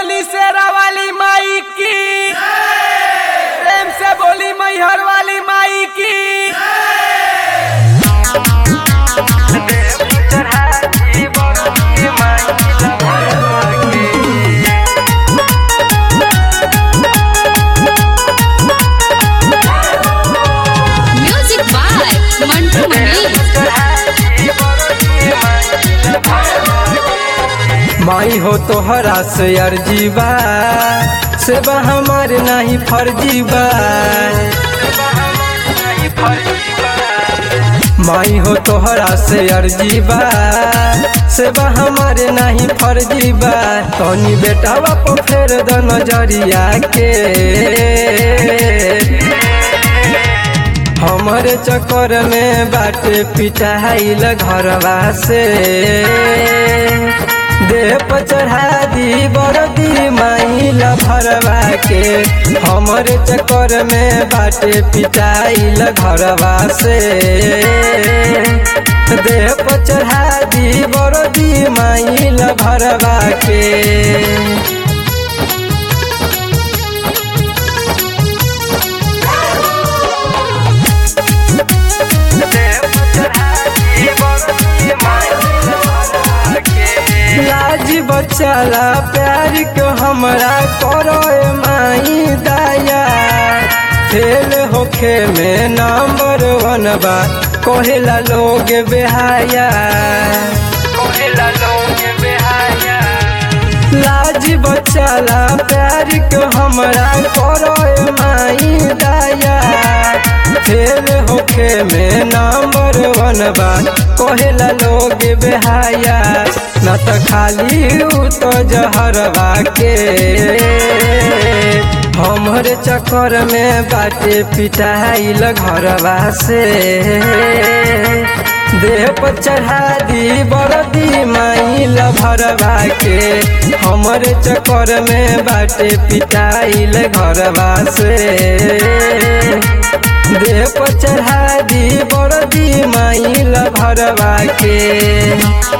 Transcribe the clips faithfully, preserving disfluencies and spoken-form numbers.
बोली शेरा वाली माई की, प्रेम से बोली मैहर वाली माई की। Music by Mantu Mani. माई हो तोहरा से अर्जी बा, सेवा हमार नहीं फर्जी बा। माई हो तोहरा से अर्जी बा, सेवा हमार नहीं फर्जी बा। तनी बेटा बाप फेर द नजरिया के, हमारे चक्कर में बाटे पिटाइल घरवा से। देह पर चढ़ा दी बरदी माइल भरवा के, हमारे चक्कर में बाटे पिटाइल घरवा से। देह पर चढ़ा दी बरदी माइल भरवा के। लाज बच्चाला प्यार को हमरा करो माई दाया। खेल होखे में नंबर वन बा, कोहेला लोग बेहाया, कोहेला लोग बेहाया। लाज बच्चाला प्यार को हमरा करो माई दाया। खेल होखे में नंबर वन बा, कोहेला लोग बेहाया। न त खाली उ तो जहरवा के, हमरे चक्कर में बाटे पिटाइल घरवा से। देह पर चढ़ा दी बरदी माइल भरवा के, हमरे चक्कर में बाटे पिटाइल घरवा से। देह पर चढ़ा दी बरदी माइल भरवा के।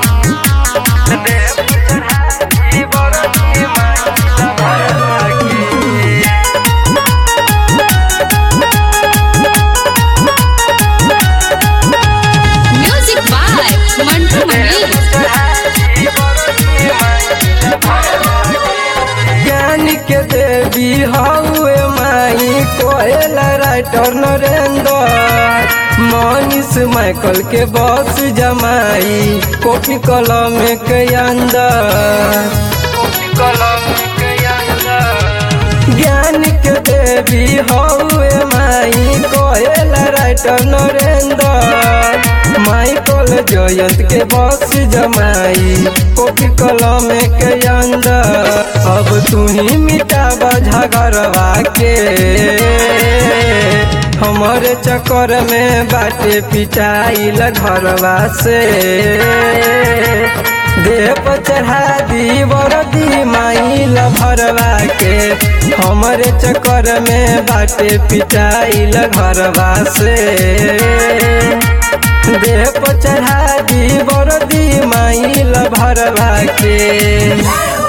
Music by Mantu Mani. ज्ञान के देवी हउए माई, कोहेला राइटर नरेंद्र। मनीष माइकल के बस जमाई, कॉपी कलम के अंदर, कॉपी कलम के अंदर। ज्ञान के देवी हउए माई, कोहेला राइटर नरेंद्र। माइकल जयंत के बस जमाई, कॉपी कलम के अंदर। अब तू ही मिटाबा झगड़वा के, हमारे चक्कर में बाटे पिटाइल घरवा से। देह पर चढ़ा दी बरदी माइल भरवा के, हमारे चक्कर में बाटे पिटाइल घरवा से। देह पर चढ़ा दी बरदी माइल भरवा के।